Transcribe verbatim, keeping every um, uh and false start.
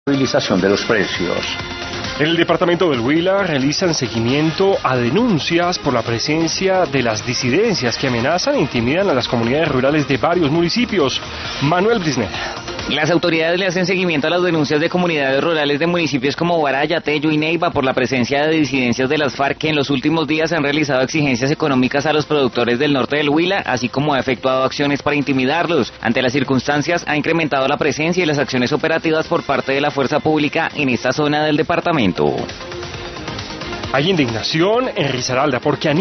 estabilización de los precios. En el departamento del Huila realizan seguimiento a denuncias por la presencia de las disidencias que amenazan e intimidan a las comunidades rurales de varios municipios. Manuel Brisner. Las autoridades le hacen seguimiento a las denuncias de comunidades rurales de municipios como Baraya, Tello y Neiva por la presencia de disidencias de las FARC que en los últimos días han realizado exigencias económicas a los productores del norte del Huila, así como ha efectuado acciones para intimidarlos. Ante las circunstancias, ha incrementado la presencia y las acciones operativas por parte de la fuerza pública en esta zona del departamento. Hay indignación en Risaralda porque